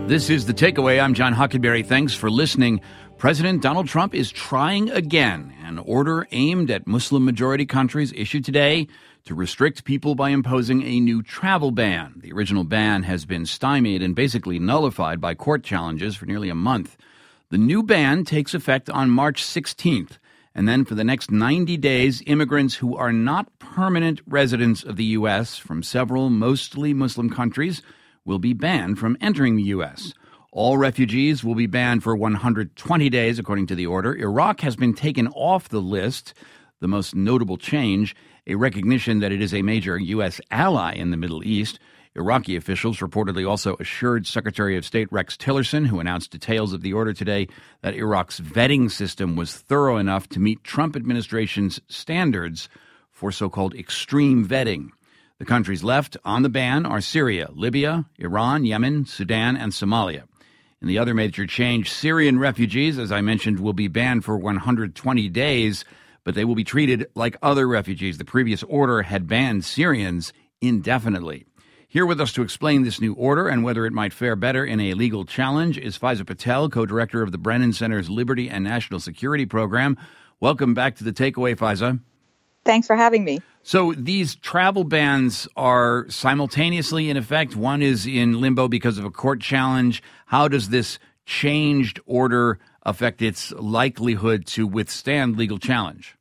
This is The Takeaway. I'm John Huckenberry. Thanks for listening. President Donald Trump is trying again. An order aimed at Muslim-majority countries issued today to restrict people by imposing a new travel ban. The original ban has been stymied and basically nullified by court challenges for nearly a month. The new ban takes effect on March 16th. And then for the next 90 days, immigrants who are not permanent residents of the U.S. from several mostly Muslim countries will be banned from entering the U.S. All refugees will be banned for 120 days, according to the order. Iraq has been taken off the list. The most notable change, a recognition that it is a major U.S. ally in the Middle East. Iraqi officials reportedly also assured Secretary of State Rex Tillerson, who announced details of the order today, that Iraq's vetting system was thorough enough to meet Trump administration's standards for so-called extreme vetting. The countries left on the ban are Syria, Libya, Iran, Yemen, Sudan, and Somalia. In the other major change, Syrian refugees, as I mentioned, will be banned for 120 days, but they will be treated like other refugees. The previous order had banned Syrians indefinitely. Here with us to explain this new order and whether it might fare better in a legal challenge is Faiza Patel, co-director of the Brennan Center's Liberty and National Security Program. Welcome back to The Takeaway, Faiza. Thanks for having me. So these travel bans are simultaneously in effect. One is in limbo because of a court challenge. How does this changed order affect its likelihood to withstand legal challenge?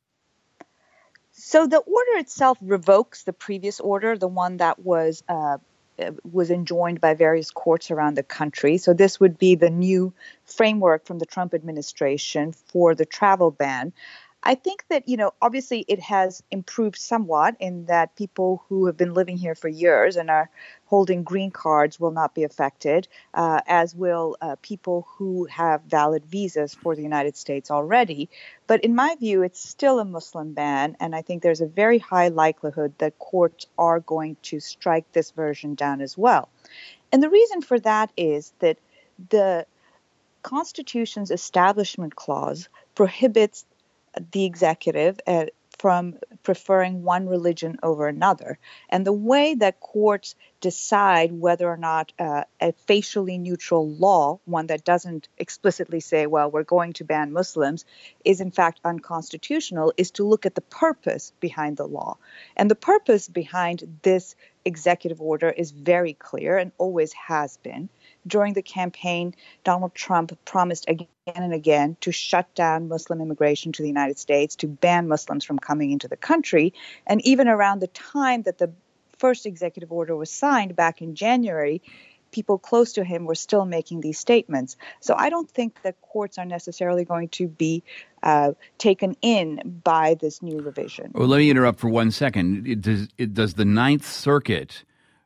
So the order itself revokes the previous order, the one that was enjoined by various courts around the country. So this would be the new framework from the Trump administration for the travel ban. I think that, obviously it has improved somewhat in that people who have been living here for years and are holding green cards will not be affected, as will people who have valid visas for the United States already. But in my view, it's still a Muslim ban, and I think there's a very high likelihood that courts are going to strike this version down as well. And the reason for that is that the Constitution's Establishment Clause prohibits the executive from preferring one religion over another. And the way that courts decide whether or not a facially neutral law, one that doesn't explicitly say, well, we're going to ban Muslims, is in fact unconstitutional, is to look at the purpose behind the law. And the purpose behind this executive order is very clear and always has been. During the campaign, Donald Trump promised again and again to shut down Muslim immigration to the United States, to ban Muslims from coming into the country. And even around the time that the first executive order was signed back in January, people close to him were still making these statements. So I don't think that courts are necessarily going to be taken in by this new revision. Well, let me interrupt for 1 second. Does the Ninth Circuit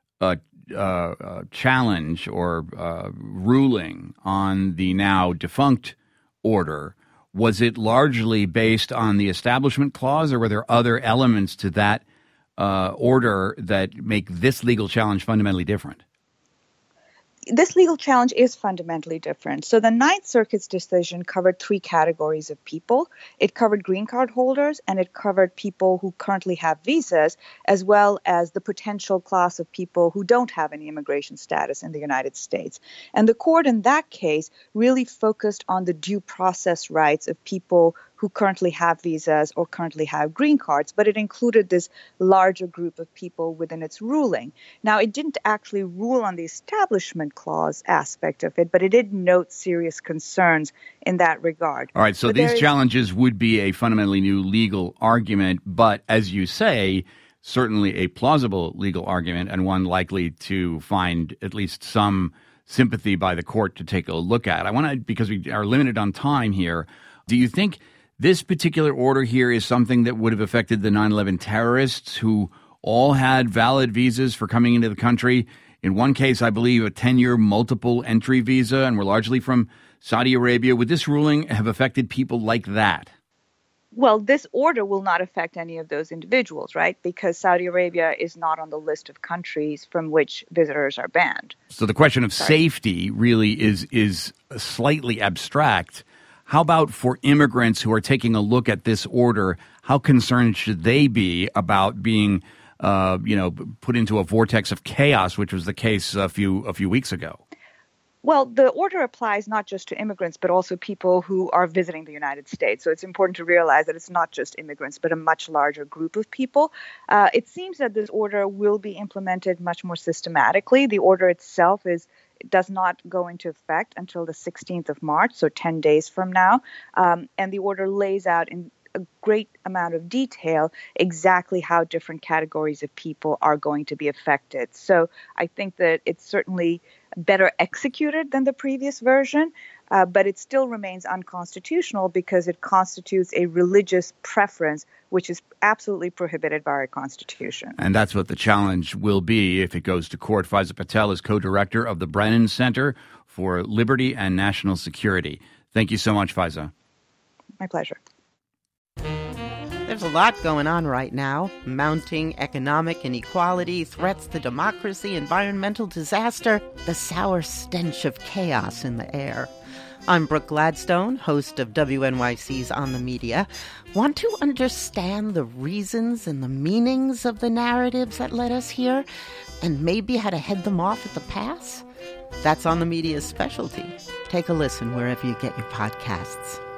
challenge or ruling on the now defunct order, was it largely based on the Establishment Clause, or were there other elements to that order that make this legal challenge fundamentally different? This legal challenge is fundamentally different. So the Ninth Circuit's decision covered three categories of people. It covered green card holders, and it covered people who currently have visas, as well as the potential class of people who don't have any immigration status in the United States. And the court in that case really focused on the due process rights of people who currently have visas or currently have green cards, but it included this larger group of people within its ruling. Now, it didn't actually rule on the Establishment Clause aspect of it, but it did note serious concerns in that regard. All right, so these challenges would be a fundamentally new legal argument, but as you say, certainly a plausible legal argument and one likely to find at least some sympathy by the court to take a look at. I want to, because we are limited on time here, do you think this particular order here is something that would have affected the 9/11 terrorists who all had valid visas for coming into the country? In one case, I believe, a 10-year multiple entry visa, and were largely from Saudi Arabia. Would this ruling have affected people like that? Well, this order will not affect any of those individuals, right? Because Saudi Arabia is not on the list of countries from which visitors are banned. So the question of safety really is slightly abstract. How about for immigrants who are taking a look at this order? How concerned should they be about being, put into a vortex of chaos, which was the case a few weeks ago? Well, the order applies not just to immigrants, but also people who are visiting the United States. So it's important to realize that it's not just immigrants, but a much larger group of people. It seems that this order will be implemented much more systematically. The order itself does not go into effect until the 16th of March, so 10 days from now. And the order lays out in a great amount of detail exactly how different categories of people are going to be affected. So I think that it's certainly better executed than the previous version, but it still remains unconstitutional because it constitutes a religious preference, which is absolutely prohibited by our Constitution. And that's what the challenge will be if it goes to court. Faiza Patel is co-director of the Brennan Center for Liberty and National Security. Thank you so much, Faiza. My pleasure. There's a lot going on right now. Mounting economic inequality, threats to democracy, environmental disaster, the sour stench of chaos in the air. I'm Brooke Gladstone, host of WNYC's On the Media. Want to understand the reasons and the meanings of the narratives that led us here, and maybe how to head them off at the pass? That's On the Media's specialty. Take a listen wherever you get your podcasts.